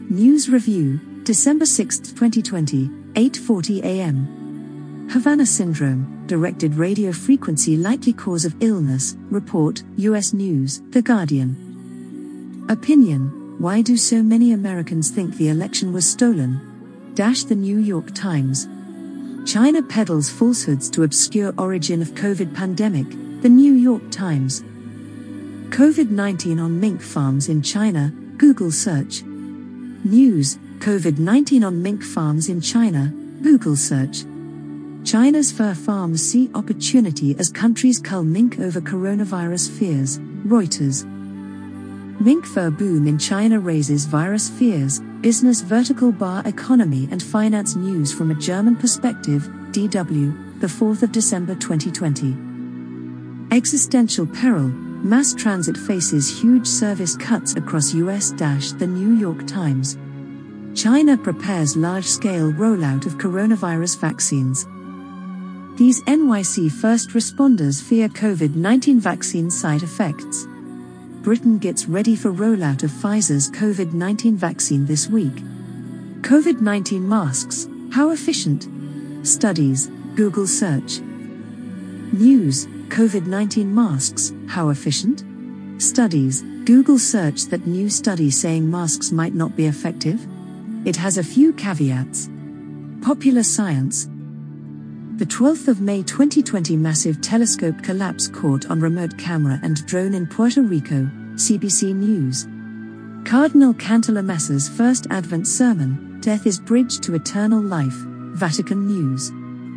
News Review, December 6, 2020, 8:40 a.m. Havana Syndrome, directed radio frequency likely cause of illness, report, U.S. News, The Guardian. Opinion, why do so many Americans think the election was stolen? The New York Times. China peddles falsehoods to obscure origin of COVID pandemic, The New York Times. COVID-19 on mink farms in China, Google search. News, COVID-19 on mink farms in China, Google search. China's fur farms see opportunity as countries cull mink over coronavirus fears, Reuters. Mink fur boom in China raises virus fears, business vertical bar economy and finance news from a German perspective, DW, the 4th of December 2020. Existential peril, mass transit faces huge service cuts across US. The New York Times. China prepares large-scale rollout of coronavirus vaccines. These NYC first responders fear COVID-19 vaccine side effects. Britain gets ready for rollout of Pfizer's COVID-19 vaccine this week. COVID-19 masks, how efficient? Studies, Google search. News, COVID-19 masks, how efficient? Studies, Google search. That new study saying masks might not be effective? It has a few caveats. Popular Science. The 12th of May 2020 massive telescope collapse caught on remote camera and drone in Puerto Rico, CBC News. Cardinal Cantalamessa's first Advent sermon, Death is Bridge to Eternal Life, Vatican News.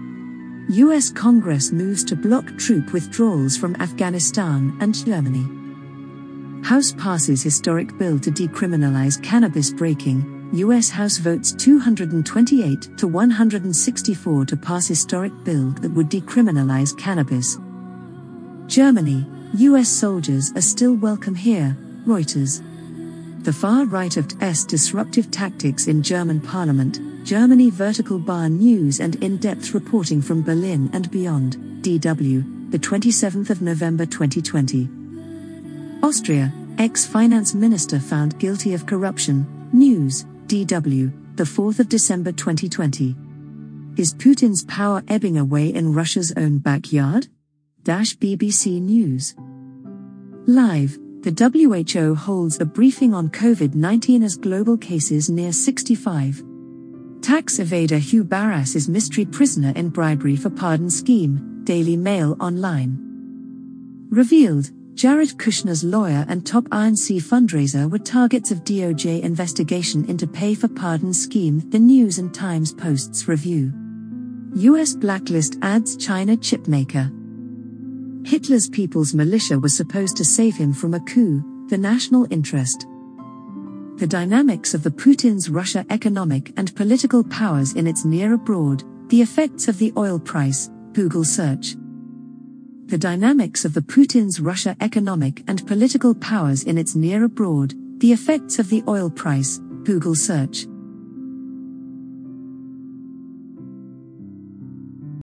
US Congress moves to block troop withdrawals from Afghanistan and Germany. House passes historic bill to decriminalize cannabis breaking. US House votes 228 to 164 to pass historic bill that would decriminalize cannabis. Germany, US soldiers are still welcome here, Reuters. The far right of TS disruptive tactics in German parliament, Germany vertical bar news and in-depth reporting from Berlin and beyond, DW, the 27th of November 2020. Austria, ex-finance minister found guilty of corruption, News, DW, the 4th of December 2020. Is Putin's power ebbing away in Russia's own backyard? BBC News. Live, the WHO holds a briefing on COVID-19 as global cases near 65. Tax evader Hugh Barras is mystery prisoner in bribery for pardon scheme, Daily Mail Online. Revealed, Jared Kushner's lawyer and top INC fundraiser were targets of DOJ investigation into pay for pardon scheme, The News and Times Post's review. US blacklist adds China chipmaker. Hitler's People's Militia was supposed to save him from a coup, The National Interest. The dynamics of the Putin's Russia economic and political powers in its near abroad, the effects of the oil price, Google search. The dynamics of the Putin's Russia economic and political powers in its near abroad, the effects of the oil price, Google search.